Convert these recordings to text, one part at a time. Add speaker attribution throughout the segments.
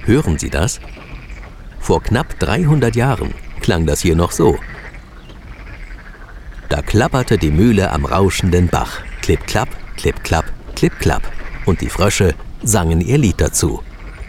Speaker 1: Hören Sie das? Vor knapp 300 Jahren klang das hier noch so. Da klapperte die Mühle am rauschenden Bach. Klipp, klapp, klipp, klapp, klipp, klapp. Und die Frösche sangen ihr Lied dazu.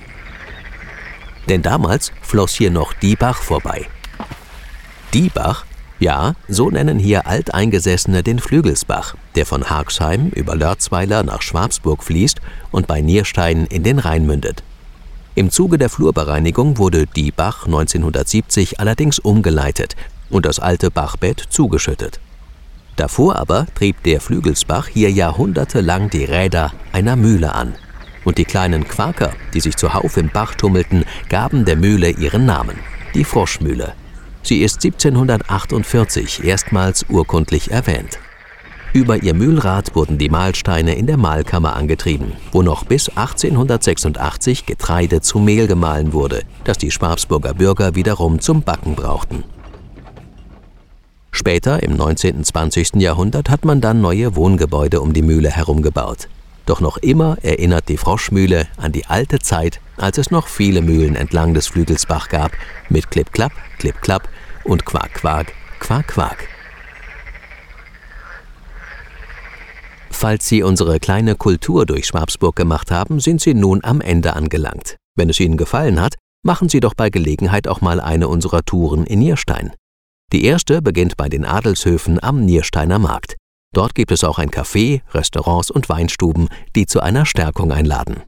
Speaker 1: Denn damals floss hier noch Diebach vorbei. Diebach? Ja, so nennen hier Alteingesessene den Flügelsbach, der von Harxheim über Lörzweiler nach Schwabsburg fließt und bei Nierstein in den Rhein mündet. Im Zuge der Flurbereinigung wurde Diebach 1970 allerdings umgeleitet und das alte Bachbett zugeschüttet. Davor aber trieb der Flügelsbach hier jahrhundertelang die Räder einer Mühle an. Und die kleinen Quaker, die sich zuhauf im Bach tummelten, gaben der Mühle ihren Namen, die Froschmühle. Sie ist 1748 erstmals urkundlich erwähnt. Über ihr Mühlrad wurden die Mahlsteine in der Mahlkammer angetrieben, wo noch bis 1886 Getreide zu Mehl gemahlen wurde, das die Schwabsburger Bürger wiederum zum Backen brauchten. Später, im 19. und 20. Jahrhundert, hat man dann neue Wohngebäude um die Mühle herum gebaut. Doch noch immer erinnert die Froschmühle an die alte Zeit, als es noch viele Mühlen entlang des Flügelsbach gab, mit Klipp-Klapp, Klipp-Klapp und Quak-Quak, Quak-Quak. Falls Sie unsere kleine Kultur durch Schwabsburg gemacht haben, sind Sie nun am Ende angelangt. Wenn es Ihnen gefallen hat, machen Sie doch bei Gelegenheit auch mal eine unserer Touren in Nierstein. Die erste beginnt bei den Adelshöfen am Niersteiner Markt. Dort gibt es auch ein Café, Restaurants und Weinstuben, die zu einer Stärkung einladen.